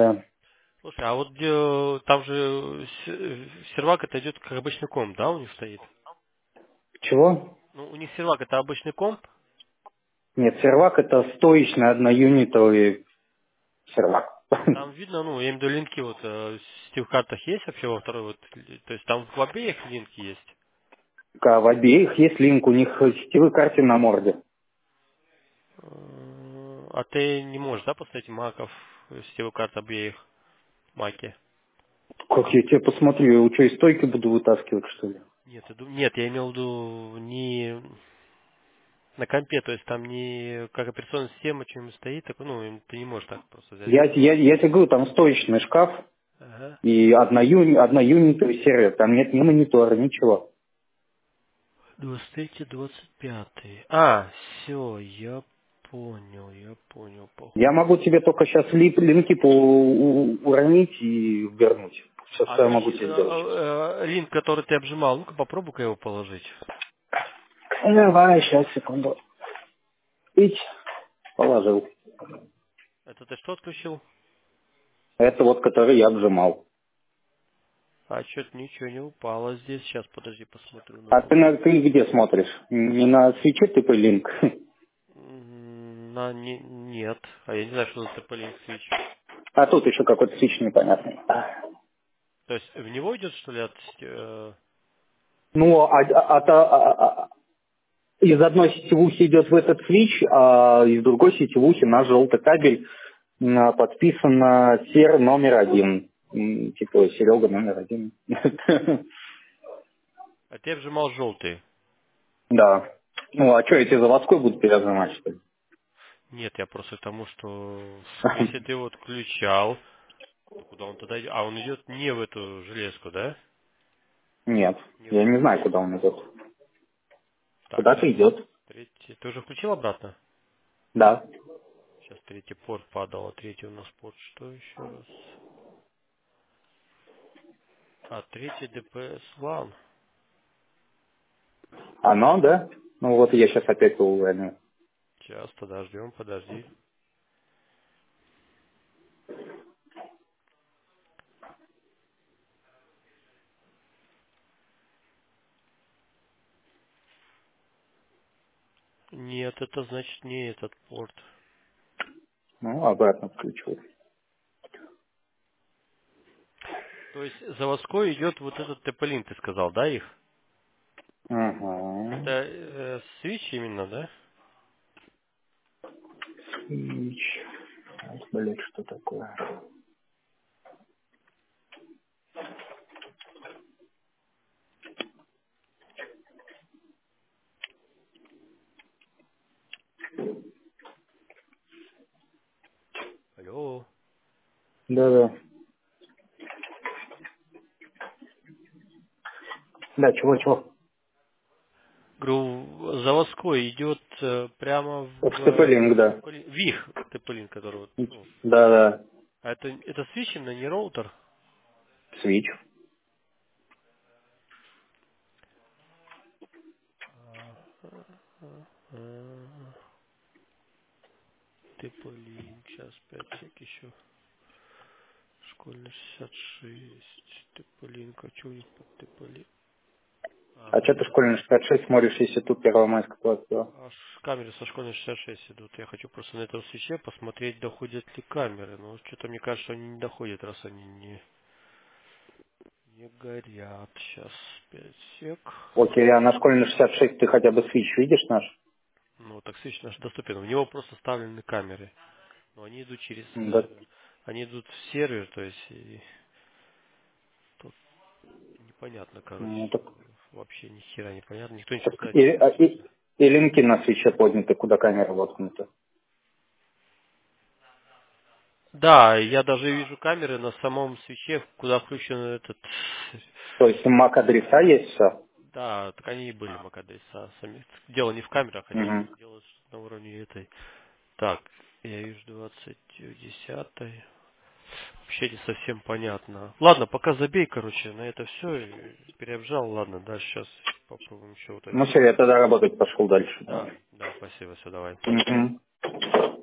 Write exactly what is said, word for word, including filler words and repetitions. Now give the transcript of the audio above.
Да. Слушай, а вот где, там же с- сервак это идет как обычный комп, да, у них стоит? Чего? Ну, у них сервак это обычный комп. Нет, сервак это стоечный одноюнитовый сервак. Там видно, ну, я имею в виду линки вот э, в стив-картах есть вообще во второй вот, то есть там в обеих линки есть. А в обеих есть линк, у них сетевые карты на морде. Э, А ты не можешь, да, поставить маков, сетевую карту обеих маки? Как я тебе посмотрю, я что, из стойки буду вытаскивать, что ли? Нет, я дум- нет, я имел в виду не на компе, то есть там не как операционная система что-нибудь стоит, так, ну, ты не можешь так просто взять. Я, я, я тебе говорю, там стоечный шкаф Ага. и одноюни, одноюнитовый сервер. Там нет ни монитора, ничего. двадцать третий, двадцать пятый. А, все, я понял, я понял, Я походу. могу тебе только сейчас линки по, у- уронить и вернуть. Все, А что я ты могу э, тебе сделать сейчас. э, линк, который ты обжимал, ну-ка попробуй-ка его положить. Давай, сейчас, секунду. Ить, положил. Это ты что отключил? Это вот, который я обжимал. А что-то ничего не упало здесь. Сейчас, подожди, посмотрю на А ты, другом. на, ты где смотришь? Не на свече ты по линк? М, На, не, нет. А я не знаю, что за тэ пэ-Link Switch. А тут еще какой-то свич непонятный. То есть в него идет, что ли, от... э, Ну, а- а- от, а- а- а- из одной сетевухи идет в этот свич, а из другой сетевухи на желтый кабель м, подписано сер номер один. М, Типа Серега номер один. А ты обжимал желтый. Да. Ну, а что, эти заводской будут перезамать, что ли? Нет, я просто к тому, что если ты его отключал, то куда он тогда идет? А он идет не в эту железку, да? Нет, Не в я не знаю, железку. куда он идет. Так, Куда-то сейчас. идет. Третий. Ты уже включил обратно? Да. Сейчас третий порт падал, а третий у нас порт что еще раз? А третий дэ пэ эс лан. Оно, да? Ну вот я сейчас опять его уроню. Сейчас, подождем, подожди. Нет, это значит не этот порт. Ну, обратно включу. То есть заводской идет вот этот тэ пэ-Link, ты сказал, да, их? Это Ага. э, свич именно, да? Свич. Ай, блядь, что такое? Алло. Да-да. Да, чего-чего? Говорю, заводской идет э, прямо Вот в, э, степелинг, в, да. TP-Link- в их тэ пэ-Link, который вот, ну, Да-да. а это, это свич именно, не роутер? Свич. тэ пэ-Link, сейчас пять сек еще. Школьный шестьдесят шесть. тэ пэ-Link, а что у них под тэ пэ-Link? А, А что ты школьный шестьдесят шесть смотришь, если тут Первомайская платила? а ш- камеры со школьной шестьдесят шесть идут. Я хочу просто на этом свече посмотреть, доходят ли камеры. Но что-то мне кажется, что они не доходят, раз они не, не горят. Сейчас пять сек. Окей, а на школьный шестьдесят шесть ты хотя бы свич видишь наш? Ну, так свич наш доступен. В него просто вставлены камеры. Но они идут через... Да. э, они идут в сервер, то есть... И тут непонятно, короче. Ну, так, Вообще ни хера непонятно. Никто ничего так сказать и, не а, хочет. и, и линки на свече подняты, куда камера воткнута. Да, я даже вижу камеры на самом свече, куда включен этот... То есть мак адреса есть все? Да, так они и были MAC-адреса сами. Дело не в камерах, они Угу. делают на уровне этой. Так, я вижу двадцать десятый. Вообще не совсем понятно. Ладно, пока забей, короче, на это все. Переобжал, ладно, дальше сейчас попробуем еще вот Ну это. все, я тогда работать пошел дальше. Да, Давай. да, спасибо, все, давай. Мгм.